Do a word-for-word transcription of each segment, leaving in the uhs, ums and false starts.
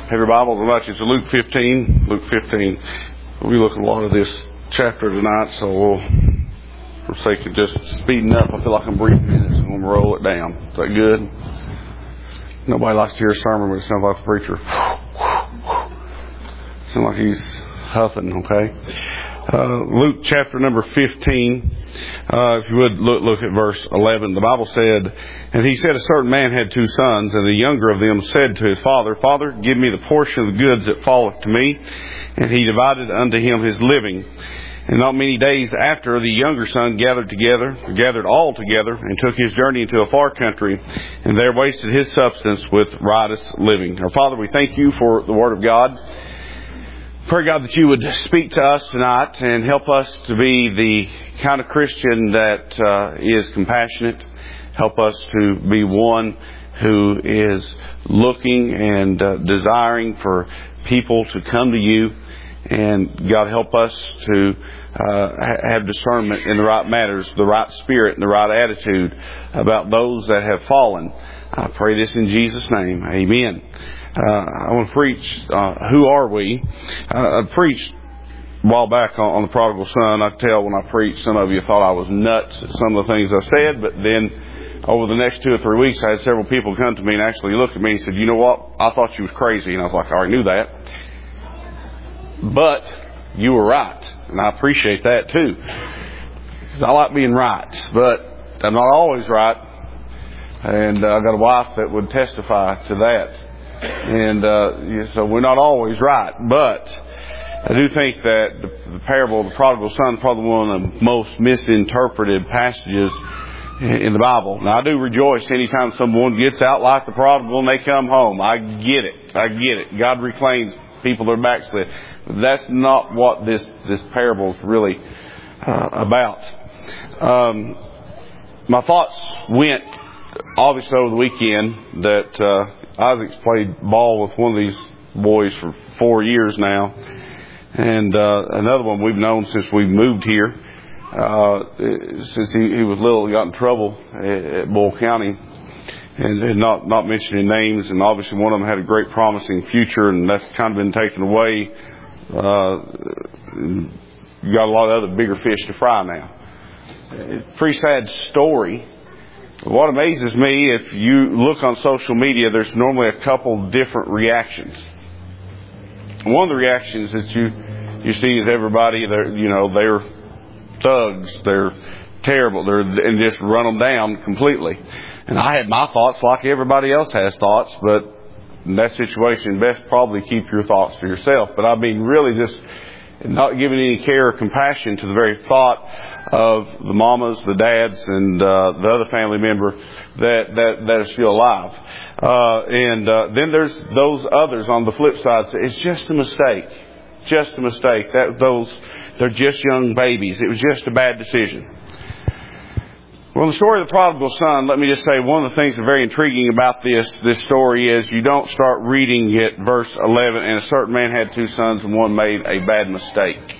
have your Bibles, I invite you to Luke fifteen. Luke fifteen. We look at a lot of this chapter tonight, so we'll, for the sake of just speeding up, I feel like I'm breathing minutes, so I'm going to roll it down. Is that good? Nobody likes to hear a sermon, but it sounds like the preacher. Sounds like he's huffing, okay? Uh, Luke chapter number fifteen. Uh, if you would look, look at verse eleven. The Bible said, "And he said, a certain man had two sons, and the younger of them said to his father, Father, give me the portion of the goods that falleth to me. And he divided unto him his living. And not many days after, the younger son gathered together, gathered all together, and took his journey into a far country, and there wasted his substance with riotous living." Our Father, we thank you for the Word of God. Pray, God, that you would speak to us tonight and help us to be the kind of Christian that uh, is compassionate. Help us to be one who is looking and uh, desiring for people to come to you. And God, help us to uh, have discernment in the right matters, the right spirit and the right attitude about those that have fallen. I pray this in Jesus' name. Amen. Uh, I want to preach, uh, who are we? Uh, I preached a while back on, on the prodigal son. I could tell when I preached, some of you thought I was nuts at some of the things I said, but then over the next two or three weeks, I had several people come to me and actually look at me and said, you know what, I thought you was crazy. And I was like, I already knew that. But you were right, and I appreciate that too. I like being right, but I'm not always right. And uh, I've got a wife that would testify to that. And uh, so we're not always right, but I do think that the, the parable of the prodigal son is probably one of the most misinterpreted passages in, in the Bible. Now, I do rejoice anytime someone gets out like the prodigal and they come home. I get it. I get it. God reclaims people that are backslid. But that's not what this, this parable is really uh, about. Um, my thoughts went, obviously, over the weekend that uh, Isaac's played ball with one of these boys for four years now. And uh, another one we've known since we moved here. Uh, since he, he was little, he got in trouble at, at Bull County. And, and not, not mentioning names. And obviously one of them had a great promising future, and that's kind of been taken away. Uh, you got a lot of other bigger fish to fry now. It's a pretty sad story. What amazes me, if you look on social media, there's normally a couple different reactions. One of the reactions that you you see is everybody, they're, you know, they're thugs, they're terrible, they're and just run them down completely. And I had my thoughts like everybody else has thoughts, but in that situation, best probably keep your thoughts to yourself. But I mean, really just not giving any care or compassion to the very thought of the mamas, the dads, and uh, the other family member that that, that are still alive. Uh, and uh, then there's those others on the flip side. So it's just a mistake, just a mistake. That those they're just young babies. It was just a bad decision. Well, the story of the prodigal son, let me just say one of the things that's very intriguing about this this story is you don't start reading it, verse eleven, and a certain man had two sons and one made a bad mistake.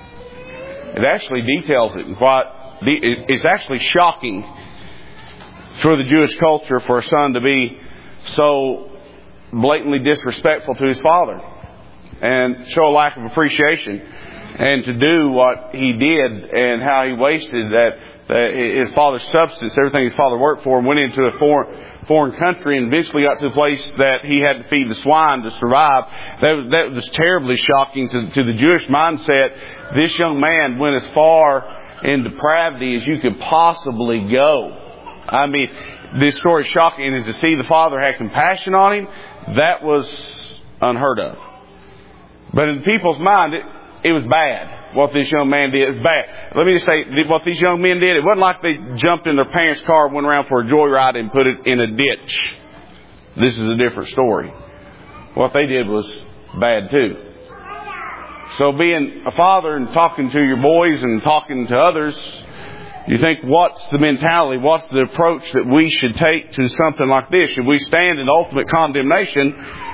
It actually details it. What it's actually shocking for the Jewish culture for a son to be so blatantly disrespectful to his father and show a lack of appreciation, and to do what he did and how he wasted that. His father's substance, everything his father worked for, went into a foreign, foreign country and eventually got to the place that he had to feed the swine to survive. That, that was terribly shocking to, to the Jewish mindset. This young man went as far in depravity as you could possibly go. I mean, this story is shocking, and to see the father had compassion on him, that was unheard of. But in people's mind, it, it was bad. What this young man did is bad. Let me just say, what these young men did, it wasn't like they jumped in their parents' car and went around for a joyride and put it in a ditch. This is a different story. What they did was bad too. So being a father and talking to your boys and talking to others, you think, what's the mentality, what's the approach that we should take to something like this? Should we stand in ultimate condemnation?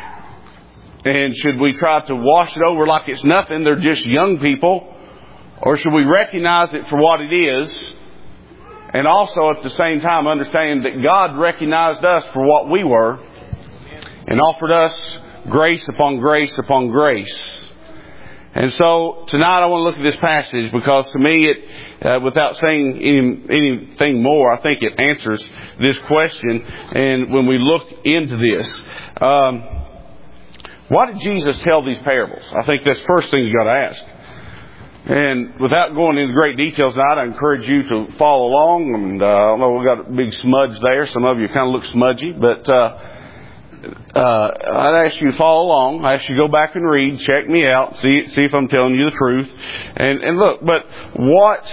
And should we try to wash it over like it's nothing, they're just young people? Or should we recognize it for what it is, and also at the same time understand that God recognized us for what we were and offered us grace upon grace upon grace. And so tonight I want to look at this passage because to me, it, uh, without saying any, anything more, I think it answers this question. And when we look into this, um, why did Jesus tell these parables? I think that's the first thing you got to ask. And without going into great details tonight, I encourage you to follow along. And uh, I don't know, we've got a big smudge there. Some of you kind of look smudgy, but uh, uh, I'd ask you to follow along. I ask you to go back and read, check me out, see see if I'm telling you the truth. And, and look, but what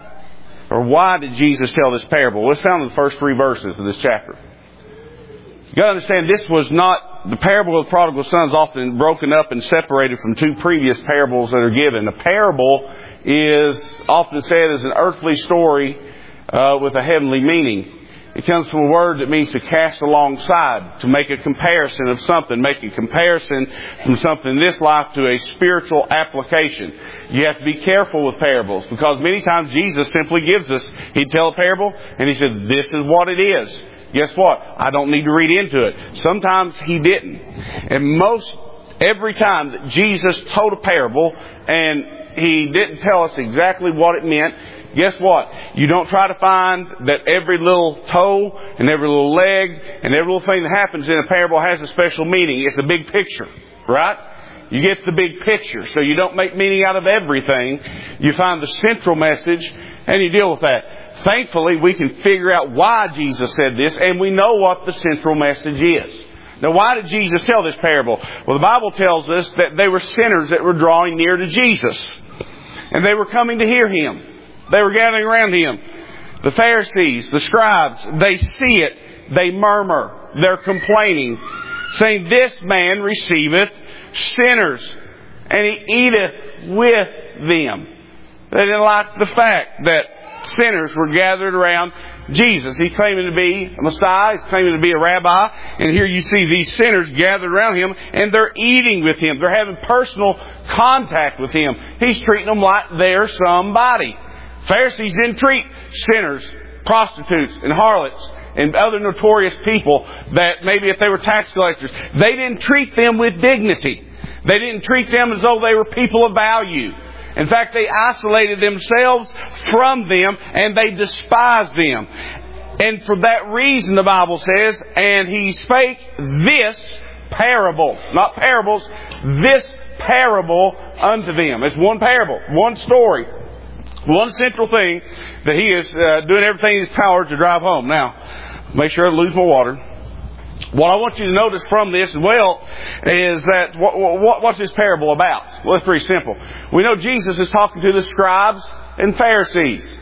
or why did Jesus tell this parable? Well, it's found in the first three verses of this chapter. You got to understand, this was not, the parable of the prodigal son is often broken up and separated from two previous parables that are given. A parable is often said as an earthly story uh, with a heavenly meaning. It comes from a word that means to cast alongside, to make a comparison of something, make a comparison from something in this life to a spiritual application. You have to be careful with parables because many times Jesus simply gives us, He'd tell a parable and He said, this is what it is. Guess what? I don't need to read into it. Sometimes He didn't. And most, every time that Jesus told a parable and He didn't tell us exactly what it meant, guess what? You don't try to find that every little toe and every little leg and every little thing that happens in a parable has a special meaning. It's a big picture, right? You get the big picture. So you don't make meaning out of everything. You find the central message and you deal with that. Thankfully, we can figure out why Jesus said this, and we know what the central message is. Now, why did Jesus tell this parable? Well, the Bible tells us that they were sinners that were drawing near to Jesus. And they were coming to hear Him. They were gathering around Him. The Pharisees, the scribes, they see it. They murmur. They're complaining, saying, this man receiveth sinners, and He eateth with them. They didn't like the fact that sinners were gathered around Jesus. He's claiming to be a Messiah. He's claiming to be a rabbi. And here you see these sinners gathered around Him and they're eating with Him. They're having personal contact with Him. He's treating them like they're somebody. Pharisees didn't treat sinners, prostitutes, and harlots and other notorious people that maybe if they were tax collectors, they didn't treat them with dignity. They didn't treat them as though they were people of value. In fact, they isolated themselves from them and they despised them. And for that reason, the Bible says, and He spake this parable, not parables, this parable unto them. It's one parable, one story, one central thing that He is uh, doing everything in His power to drive home. Now, make sure I lose my water. What I want you to notice from this as well is that what, what, what's this parable about? Well, it's pretty simple. We know Jesus is talking to the scribes and Pharisees.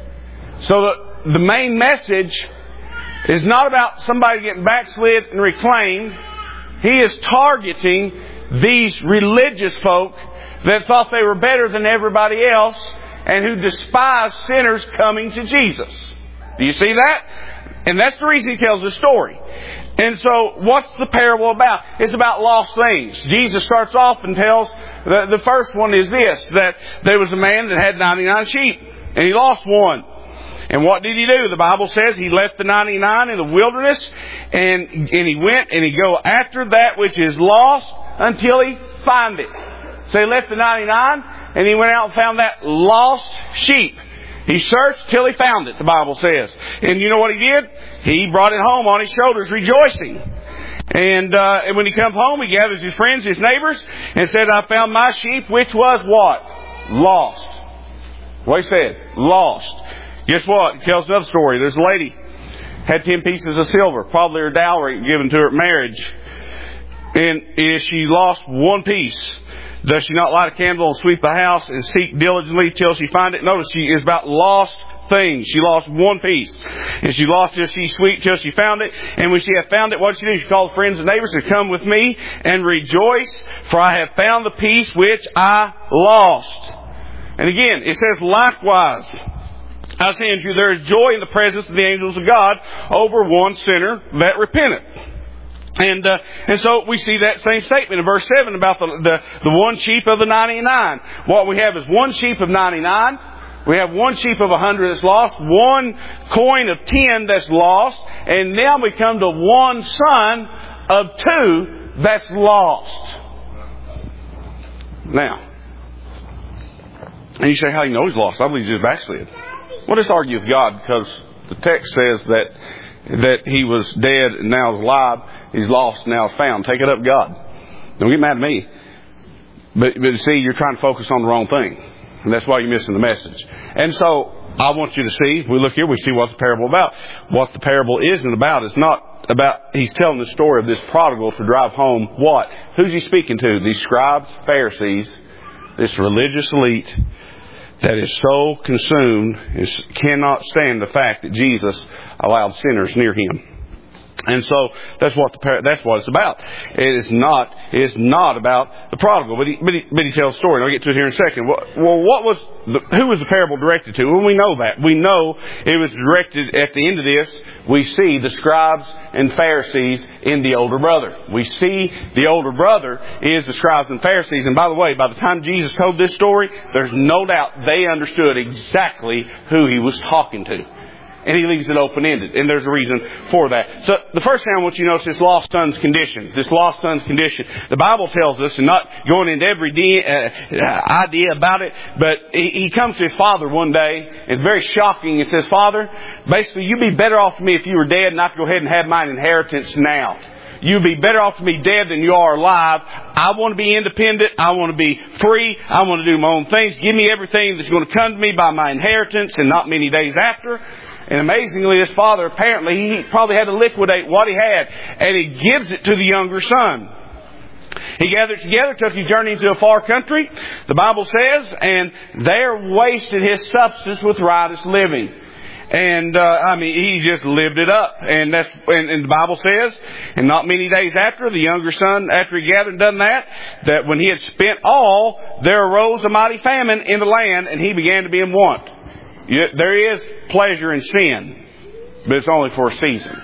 So the, the main message is not about somebody getting backslid and reclaimed. He is targeting these religious folk that thought they were better than everybody else and who despised sinners coming to Jesus. Do you see that? And that's the reason He tells the story. And so, what's the parable about? It's about lost things. Jesus starts off and tells, the, the first one is this, that there was a man that had ninety-nine sheep, and he lost one. And what did he do? The Bible says he left the ninety-nine in the wilderness, and, and he went and he go after that which is lost until he find it. So he left the ninety-nine, and he went out and found that lost sheep. He searched till he found it, the Bible says. And you know what he did? He brought it home on his shoulders, rejoicing. And, uh, and when he comes home, he gathers his friends, his neighbors, and said, I found my sheep, which was what? Lost. What he said? Lost. Guess what? He tells another story. There's a lady, had ten pieces of silver, probably her dowry given to her at marriage. And if she lost one piece, does she not light a candle and sweep the house and seek diligently till she find it? Notice she is about lost things. She lost one piece. And she lost till she sweet till she found it. And when she had found it, what did she do? She called friends and neighbors to come with me and rejoice, for I have found the piece which I lost. And again, it says, likewise, I say unto you, there is joy in the presence of the angels of God over one sinner that repenteth. And uh, and so we see that same statement in verse seven about the, the the one sheep of the ninety-nine. What we have is one sheep of ninety-nine. We have one sheep of a hundred that's lost. One coin of ten that's lost. And now we come to one son of two that's lost. Now, and you say, how do you know he's lost? I believe he's just backslid. Well, let's argue with God, because the text says that that he was dead and now is alive. He's lost and now is found. Take it up, God. Don't get mad at me. But, but see, you're trying to focus on the wrong thing. And that's why you're missing the message. And so, I want you to see, if we look here, we see what the parable is about. What the parable isn't about is not about, he's telling the story of this prodigal to drive home what? Who's he speaking to? These scribes, Pharisees, this religious elite that is so consumed, is, cannot stand the fact that Jesus allowed sinners near him. And so that's what the that's what it's about. It is not it is not about the prodigal, but he but he, but he tells a story. And I'll get to it here in a second. Well, what was the, who was the parable directed to? Well, we know that. We know it was directed at the end of this. We see the scribes and Pharisees in the older brother. We see the older brother is the scribes and Pharisees. And by the way, by the time Jesus told this story, there's no doubt they understood exactly who he was talking to. And he leaves it open-ended. And there's a reason for that. So the first thing I want you to notice is this lost son's condition. This lost son's condition. The Bible tells us, and not going into every de- uh, idea about it, but he, he comes to his father one day, and it's very shocking. He says, Father, basically you'd be better off for me if you were dead and I could go ahead and have my inheritance now. You'd be better off to be dead than you are alive. I want to be independent. I want to be free. I want to do my own things. Give me everything that's going to come to me by my inheritance, and not many days after. And amazingly, his father, apparently, he probably had to liquidate what he had. And he gives it to the younger son. He gathered together, took his journey into a far country, the Bible says, and there wasted his substance with riotous living. And, uh, I mean, he just lived it up. And that's, and, and the Bible says, and not many days after, the younger son, after he gathered and done that, that when he had spent all, there arose a mighty famine in the land, and he began to be in want. There is pleasure in sin, but it's only for a season.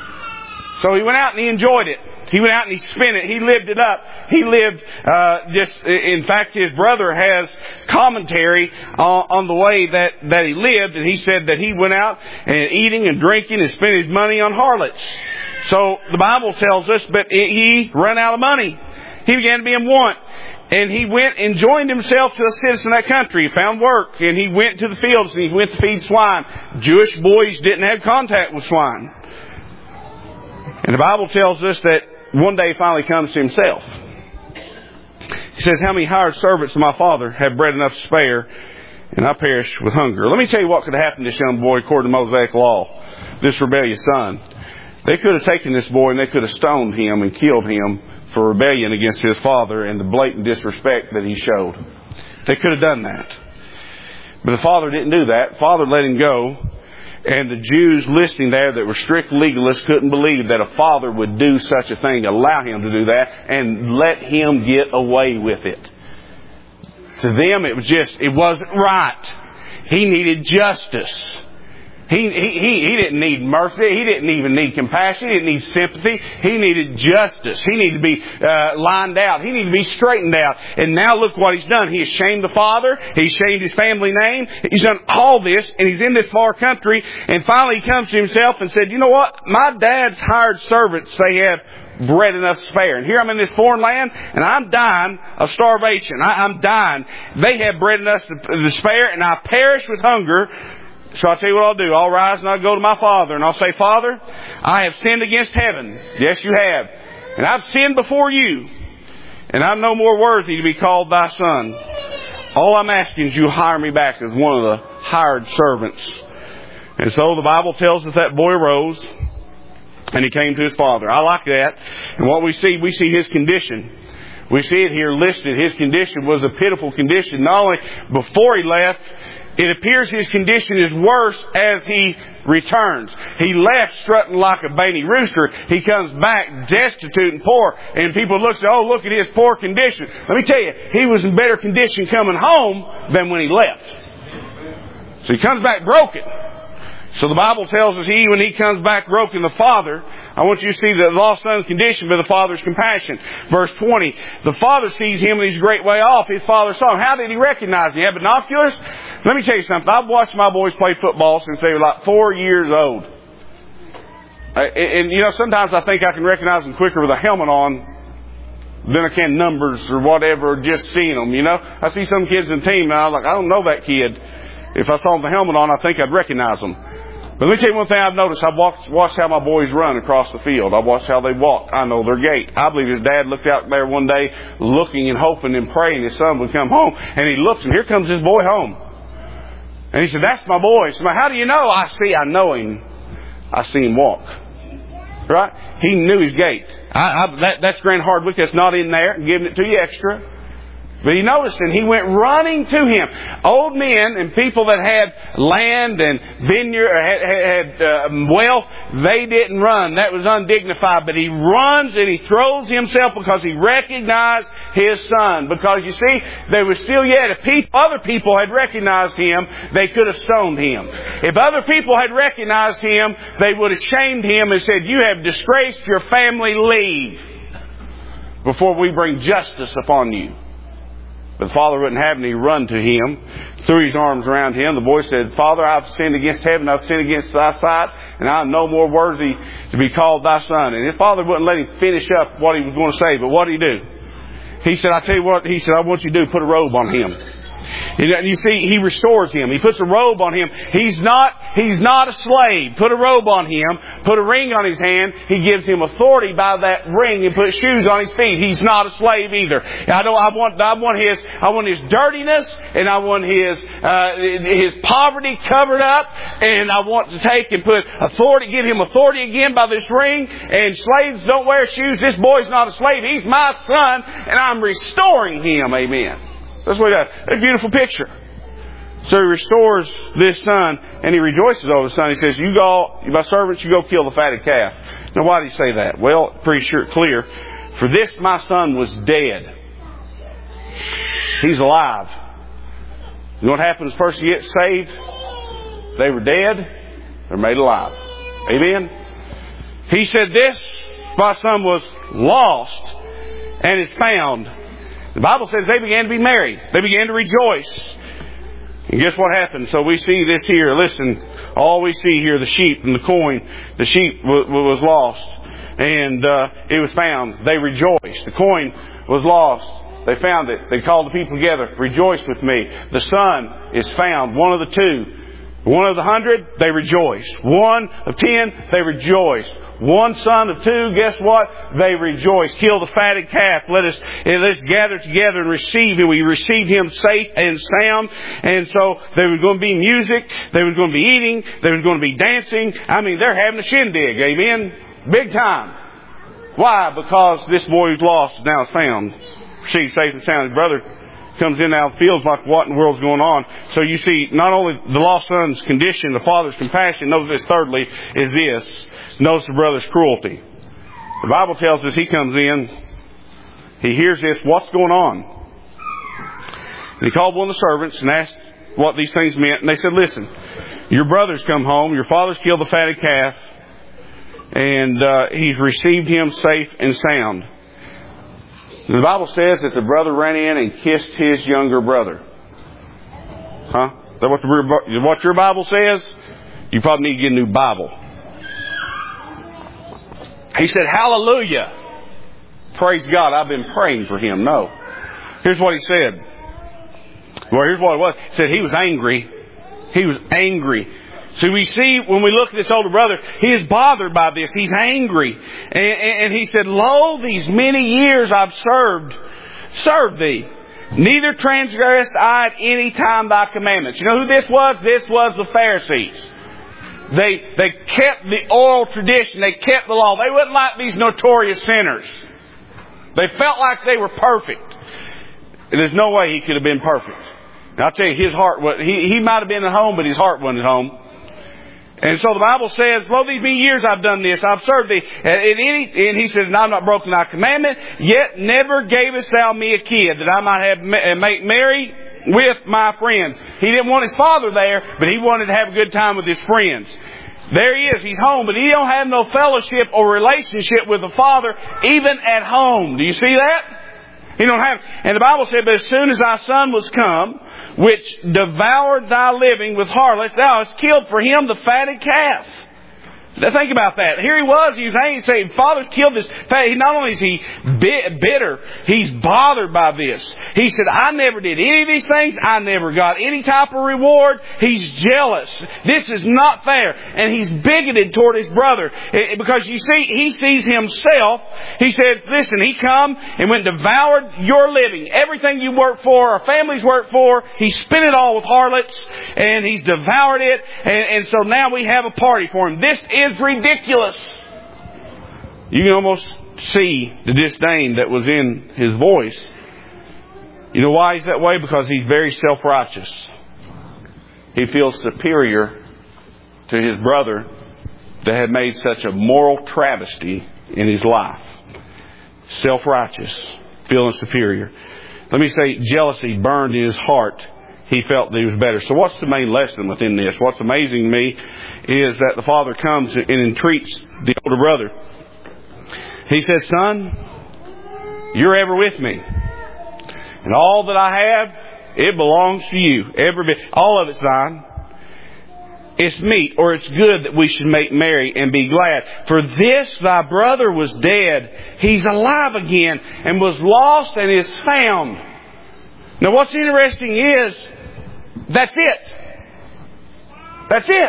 So he went out and he enjoyed it. He went out and he spent it. He lived it up. He lived, uh, just, in fact, his brother has commentary on, on the way that, that he lived. And he said that he went out and eating and drinking and spent his money on harlots. So the Bible tells us, but he ran out of money. He began to be in want. And he went and joined himself to a citizen of that country. He found work. And he went to the fields and he went to feed swine. Jewish boys didn't have contact with swine. And the Bible tells us that one day he finally comes to himself. He says, how many hired servants of my father have bread enough to spare, and I perish with hunger? Let me tell you what could have happened to this young boy according to Mosaic law. This rebellious son. They could have taken this boy and they could have stoned him and killed him for rebellion against his father and the blatant disrespect that he showed. They could have done that. But the father didn't do that. Father let him go. And the Jews listening there that were strict legalists couldn't believe that a father would do such a thing, allow him to do that, and let him get away with it. To them, it was just, it wasn't right. He needed justice. He, he, he, he didn't need mercy. He didn't even need compassion. He didn't need sympathy. He needed justice. He needed to be uh, lined out. He needed to be straightened out. And now look what he's done. He has shamed the father. He's shamed his family name. He's done all this, and he's in this far country. And finally he comes to himself and said, you know what? My dad's hired servants, they have bread enough to spare. And here I'm in this foreign land, and I'm dying of starvation. I, I'm dying. They have bread enough to, to spare, and I perish with hunger. So I'll tell you what I'll do. I'll rise and I'll go to my father and I'll say, Father, I have sinned against heaven. Yes, you have. And I've sinned before you. And I'm no more worthy to be called thy son. All I'm asking is you hire me back as one of the hired servants. And so the Bible tells us that boy arose and he came to his father. I like that. And what we see, we see his condition. We see it here listed. His condition was a pitiful condition. Not only before he left, it appears his condition is worse as he returns. He left strutting like a baby rooster. He comes back destitute and poor. And people look and say, oh, look at his poor condition. Let me tell you, he was in better condition coming home than when he left. So he comes back broken. So the Bible tells us he, when he comes back broken, the father, I want you to see the lost son's condition, but the father's compassion. Verse twenty, the father sees him and he's a great way off. His father saw him. How did he recognize him? He had binoculars? Let me tell you something. I've watched my boys play football since they were like four years old. And, and you know, sometimes I think I can recognize them quicker with a helmet on than I can numbers or whatever, just seeing them, you know. I see some kids in the team, and I was like, I don't know that kid. If I saw the helmet on, I think I'd recognize them. But let me tell you one thing I've noticed. I've watched, watched how my boys run across the field. I've watched how they walk. I know their gait. I believe his dad looked out there one day looking and hoping and praying his son would come home. And he looks, and here comes his boy home. And he said, that's my boy. So how do you know? I see, I know him. I see him walk. Right? He knew his gait. I, I, that, that's Grant Hardwick. That's not in there. I'm giving it to you extra. But he noticed, and he went running to him. Old men and people that had land and vineyard, or had, had, had uh, wealth, they didn't run. That was undignified. But he runs and he throws himself because he recognized his son. Because you see, there was still yet, if people, other people had recognized him, they could have stoned him. If other people had recognized him, they would have shamed him and said, you have disgraced your family, leave before we bring justice upon you. But the father wouldn't have any. He run to him, threw his arms around him. The boy said, Father, I've sinned against heaven, I've sinned against thy sight, and I am no more worthy to be called thy son. And his father wouldn't let him finish up what he was going to say, but what did he do? He said, I tell you what, he said, I want you to do, put a robe on him. And you see, he restores him. He puts a robe on him. He's not, he's not a slave. Put a robe on him. Put a ring on his hand. He gives him authority by that ring and puts shoes on his feet. He's not a slave either. I don't, I want, I want his, I want his dirtiness, and I want his, uh, his poverty covered up, and I want to take and put authority, give him authority again by this ring. And slaves don't wear shoes. This boy's not a slave. He's my son, and I'm restoring him. Amen. That's what he does. A beautiful picture. So he restores this son, and he rejoices over the son. He says, "You go, my servants, you go kill the fatted calf." Now, why did he say that? Well, pretty sure, clear. For this my son was dead. He's alive. You know what happens? The person gets saved. They were dead. They're made alive. Amen. He said, "This my son was lost, and is found." The Bible says they began to be merry. They began to rejoice. And guess what happened? So we see this here. Listen, all we see here, the sheep and the coin. The sheep w- w- was lost. And uh, it was found. They rejoiced. The coin was lost. They found it. They called the people together. Rejoice with me. The son is found. One of the two. One of the hundred, they rejoiced. One of ten, they rejoiced. One son of two, guess what? They rejoiced. Kill the fatted calf. Let us, let us gather together and receive him. We received him safe and sound. And so there was going to be music. There was going to be eating. There was going to be dancing. I mean, they're having a shindig. Amen? Big time. Why? Because this boy who's lost now is found. Received safe and sound. His brother comes in out of the fields like, what in the world's going on? So you see, not only the lost son's condition, the father's compassion, notice this thirdly, is this. Notice the brother's cruelty. The Bible tells us he comes in, he hears this, what's going on? And he called one of the servants and asked what these things meant. And they said, listen, your brother's come home, your father's killed the fatted calf, and uh, he's received him safe and sound. The Bible says that the brother ran in and kissed his younger brother. Huh? Is that what, the, what your Bible says? You probably need to get a new Bible. He said, hallelujah. Praise God. I've been praying for him. No. Here's what he said. Well, here's what it was. He said he was angry. He was angry. So we see, when we look at this older brother, he is bothered by this. He's angry. And, and he said, lo, these many years I've served, served thee. Neither transgressed I at any time thy commandments. You know who this was? This was the Pharisees. They, they kept the oral tradition. They kept the law. They wasn't like these notorious sinners. They felt like they were perfect. And there's no way he could have been perfect. And I'll tell you, his heart was, he, he might have been at home, but his heart wasn't at home. And so the Bible says, lo, these many years I've done this, I've served thee. And, any, and he said, and I've not broken thy commandment, yet never gavest thou me a kid, that I might have make merry with my friends. He didn't want his father there, but he wanted to have a good time with his friends. There he is, he's home, but he don't have no fellowship or relationship with the father, even at home. Do you see that? He don't have, and the Bible said, but as soon as thy son was come, which devoured thy living with harlots, thou hast killed for him the fatted calf. Now think about that. Here he was. He was angry, saying, "Father's killed this." Not only is he bitter, he's bothered by this. He said, "I never did any of these things. I never got any type of reward." He's jealous. This is not fair, and he's bigoted toward his brother because you see, he sees himself. He said, "Listen, he come and went and devoured your living, everything you worked for, our families worked for. He spent it all with harlots, and he's devoured it, and, and so now we have a party for him. This is It's ridiculous." You can almost see the disdain that was in his voice. You know why he's that way? Because he's very self-righteous. He feels superior to his brother that had made such a moral travesty in his life. Self-righteous, feeling superior. Let me say, jealousy burned in his heart. He felt that he was better. So what's the main lesson within this? What's amazing to me is that the father comes and entreats the older brother. He says, "Son, you're ever with me. And all that I have, it belongs to you. Every bit, all of it's thine. It's meet, or it's good that we should make merry and be glad. For this thy brother was dead. He's alive again, and was lost and is found." Now what's interesting is, that's it. That's it.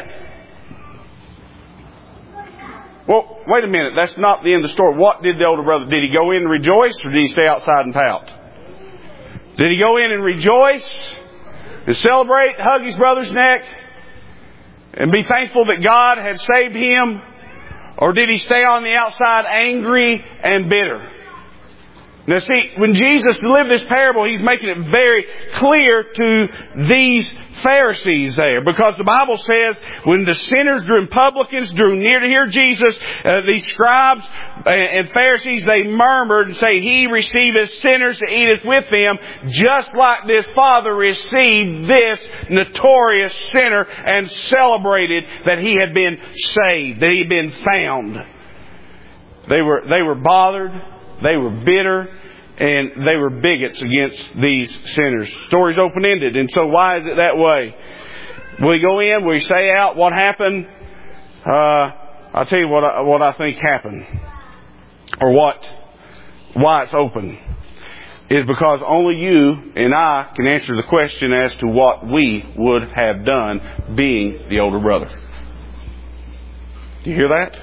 Well, wait a minute. That's not the end of the story. What did the older brother? Did he go in and rejoice, or did he stay outside and pout? Did he go in and rejoice and celebrate, hug his brother's neck, and be thankful that God had saved him? Or did he stay on the outside angry and bitter? Now see, when Jesus delivered this parable, He's making it very clear to these Pharisees there. Because the Bible says, when the sinners and publicans drew near to hear Jesus, uh, these scribes and Pharisees, they murmured and say, "He receiveth sinners to eateth with them," just like this father received this notorious sinner and celebrated that he had been saved, that he had been found. They were, they were bothered. They were bitter, and they were bigots against these sinners. Story's open-ended, and so why is it that way? We go in, we say out what happened. Uh, I'll tell you what I, what I think happened, or what, why it's open, is because only you and I can answer the question as to what we would have done being the older brother. Do you hear that?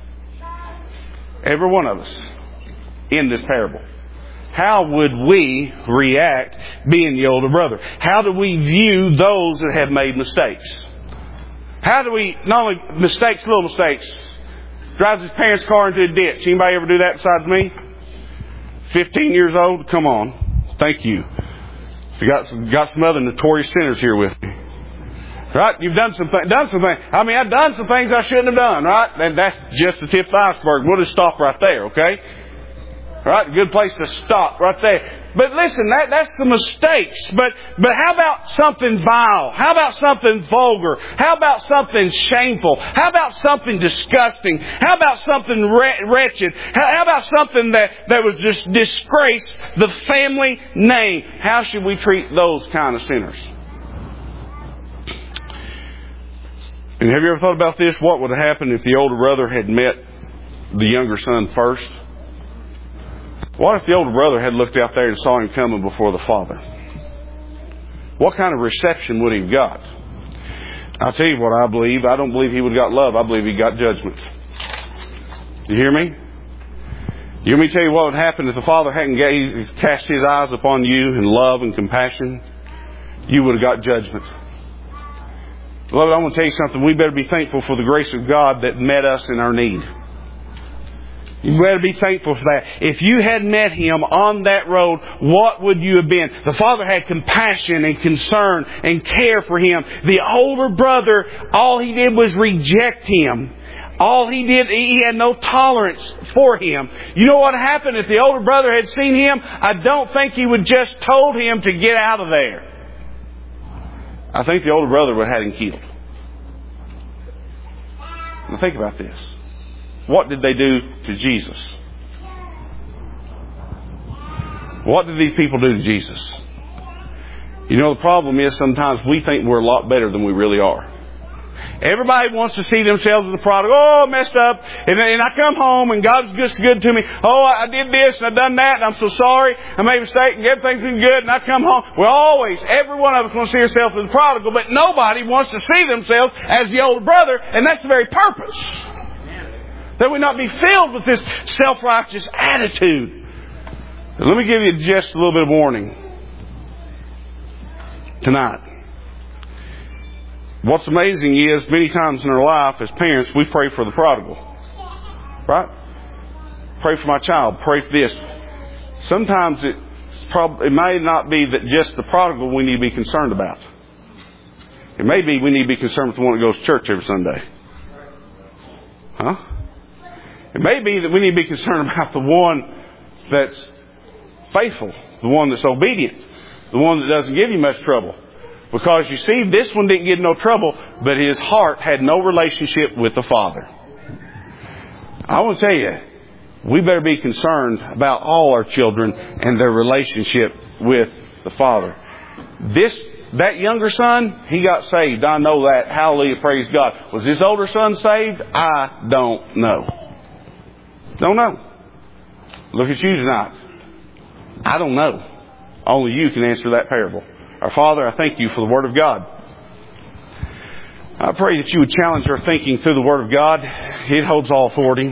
Every one of us. In this parable, how would we react being the older brother? How do we view those that have made mistakes? How do we, not only mistakes, little mistakes, drives his parents' car into a ditch. Anybody ever do that besides me? Fifteen years old? Come on. Thank you. You got some, got some other notorious sinners here with me. Right? You've done some, done some things. I mean, I've done some things I shouldn't have done, right? And that's just the tip of the iceberg. We'll just stop right there, okay? Right? A good place to stop right there. But listen, that, that's the mistakes. But, but how about something vile? How about something vulgar? How about something shameful? How about something disgusting? How about something wretched? How, how about something that, that was just disgraced the family name? How should we treat those kind of sinners? And have you ever thought about this? What would have happened if the older brother had met the younger son first? What if the older brother had looked out there and saw him coming before the father? What kind of reception would he have got? I'll tell you what I believe. I don't believe he would have got love. I believe he got judgment. You hear me? You hear me tell you what would happen if the father hadn't gave, cast his eyes upon you in love and compassion? You would have got judgment. Beloved, I want to tell you something. We better be thankful for the grace of God that met us in our need. You better be thankful for that. If you had met Him on that road, what would you have been? The Father had compassion and concern and care for him. The older brother, all he did was reject him. All he did, he had no tolerance for him. You know what happened if the older brother had seen him? I don't think he would just told him to get out of there. I think the older brother would have had him killed. Now think about this. What did they do to Jesus? What did these people do to Jesus? You know, the problem is sometimes we think we're a lot better than we really are. Everybody wants to see themselves as the prodigal. Oh, I messed up. And, and I come home and God's just good to me. Oh, I did this and I done that and I'm so sorry. I made a mistake and everything's been good and I come home. Well, always, every one of us wants to see ourselves as the prodigal, but nobody wants to see themselves as the older brother, and that's the very purpose. That we not be filled with this self-righteous attitude. Let me give you just a little bit of warning tonight. What's amazing is many times in our life as parents, we pray for the prodigal. Right? Pray for my child. Pray for this. Sometimes it, prob- it may not be that just the prodigal we need to be concerned about. It may be we need to be concerned with the one that goes to church every Sunday. Huh? It may be that we need to be concerned about the one that's faithful, the one that's obedient, the one that doesn't give you much trouble. Because you see, this one didn't get no trouble, but his heart had no relationship with the Father. I want to tell you, we better be concerned about all our children and their relationship with the Father. This, that younger son, he got saved. I know that. Hallelujah, praise God. Was this older son saved? I don't know. Don't know. Look at you tonight. I don't know. Only you can answer that parable. Our Father, I thank you for the Word of God. I pray that you would challenge our thinking through the Word of God. It holds all authority.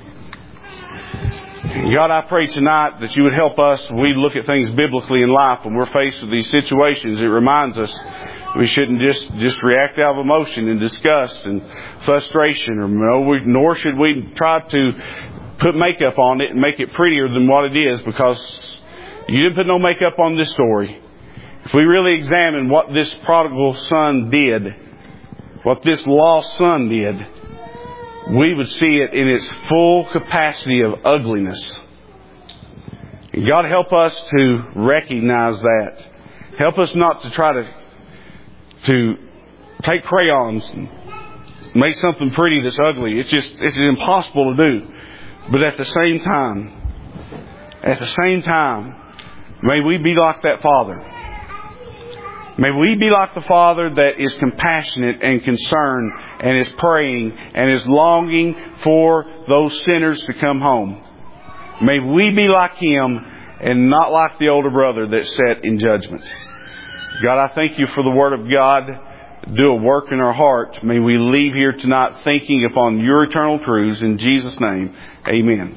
God, I pray tonight that you would help us when we look at things biblically in life. When we're faced with these situations, it reminds us we shouldn't just, just react out of emotion and disgust and frustration, or nor should we try to put makeup on it and make it prettier than what it is, because you didn't put no makeup on this story. If we really examine what this prodigal son did, what this lost son did, we would see it in its full capacity of ugliness. And God, help us to recognize that. Help us not to try to, to take crayons and make something pretty that's ugly. It's just, it's impossible to do. But at the same time, at the same time, may we be like that Father. May we be like the Father that is compassionate and concerned and is praying and is longing for those sinners to come home. May we be like Him and not like the older brother that sat in judgment. God, I thank you for the Word of God. Do a work in our heart. May we leave here tonight thinking upon your eternal truths. In Jesus' name, amen.